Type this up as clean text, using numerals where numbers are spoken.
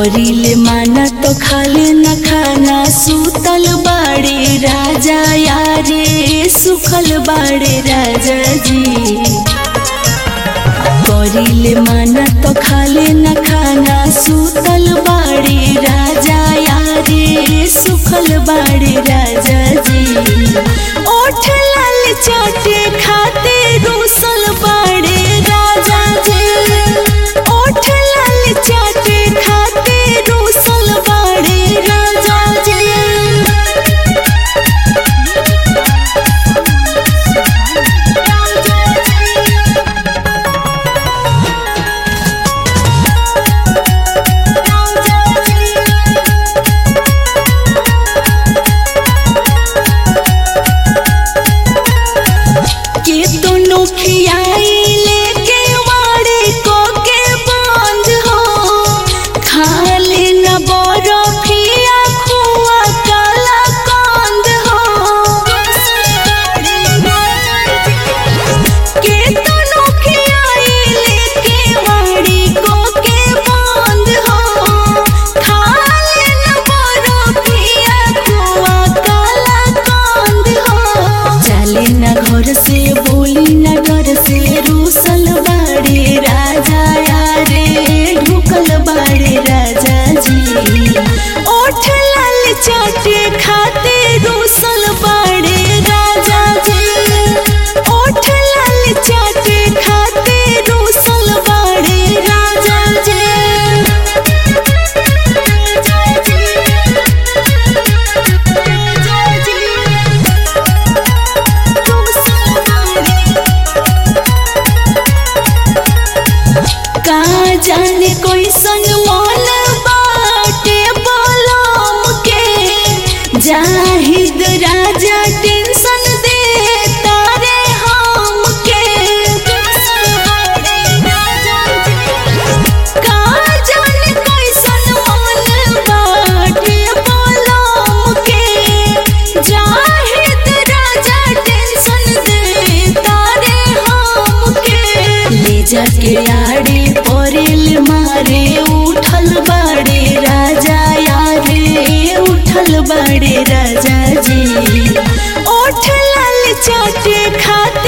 करिले माना तो खाले न खाना सुतल बाड़े राजा यारे सुखल बाड़े राजा जी। करिले माना तो खाले न खाना सुतल बाड़े राजा यारे सुखल बाड़े राजा जी। ओठ लाल चाटे खाते रूसल बाड़े राजा जी। ओठ लाल चाटे खाते रूसल बाड़े राजा जी। घर से बोली न डर से रूसल बाड़े राजा यारे ढुकल बाड़े राजा जी। ओठ लाल चाटे खाते रूसल बाड़े राजा जी। ओठ लाल चाटे खाते रूसल बाड़े राजा जी। जाने कोई सन मन बाटे बलम के जाहिद राजा टेंशन दे तारे हम के। का जाने कोई सन मन बाटे बलम के जाहिद राजा टेंशन दे तारे हम के। ले जाके आड़े परेल मारे उठल बाड़े राजा यारे उठल बाड़े राजा जी। ओठ लाल चाटे खाते